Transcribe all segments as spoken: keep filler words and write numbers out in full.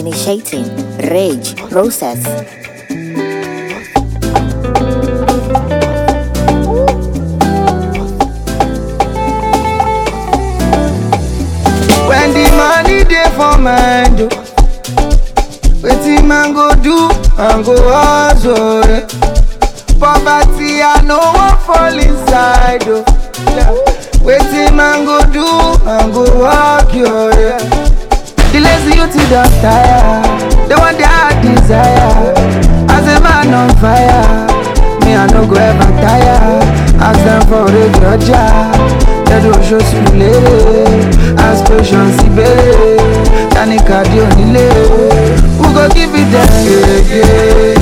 Initiating rage process. When the money dey for mind, oh, wetin man go do and go hustle, yeah. Poverty I no wan fall inside, oh, yeah. Wetin man go do and go work, yo, yeah. The lazy youth don tire, they want their heart desire. As a man on fire, me I no go ever tire. Ask them for a good job, they don't show sulere. Ask patience, ibere, tani kadi onile. Who go give it them? Yeah, yeah.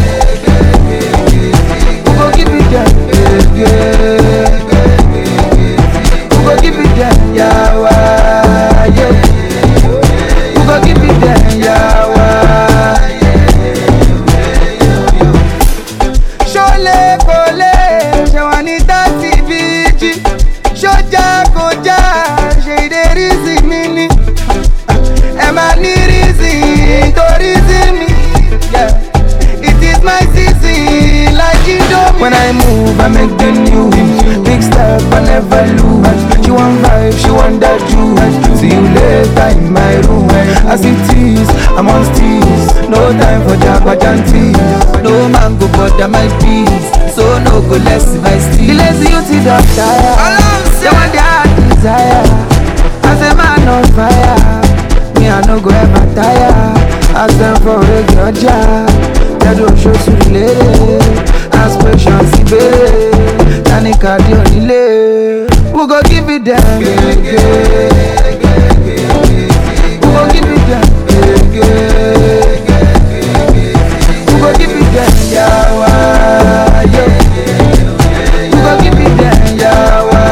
Who go give it them? Yeah, yeah. Who go give it them? Yawa, yeah. Who go give it them? Yawa. Shole kole, shawani tati biji. Shoja koja, shade rizi mini. Ema ni rizi, to rizi mi. Yeah, it is my season, like you do. When I move, I make the news. Big step, I never lose. She want vibe, she want that juice. See you later in my room. As it is, I'm on steez. No time for jabberjanties. No man go bother my peace. So no go less my steez. The lazy youth don't tire. They want their heart desire. As a man on fire, me I no go ever tire. Ask them for a good job, they don't show sulere. Ask patience, ibere, tani kadi onile. Who go give it them? Who go give it them? Who go give it them? Yawa, yeah. Who go give it them? Yawa.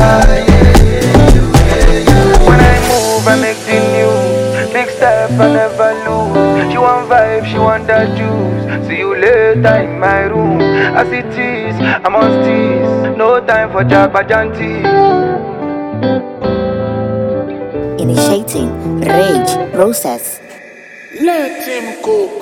When I move, I make the news. Big step, I never lose. She want vibe, she want that juice. See you later in my room. As it is, I'm on steez. No time for jabberjanties. Initiating rage process. Let him cook.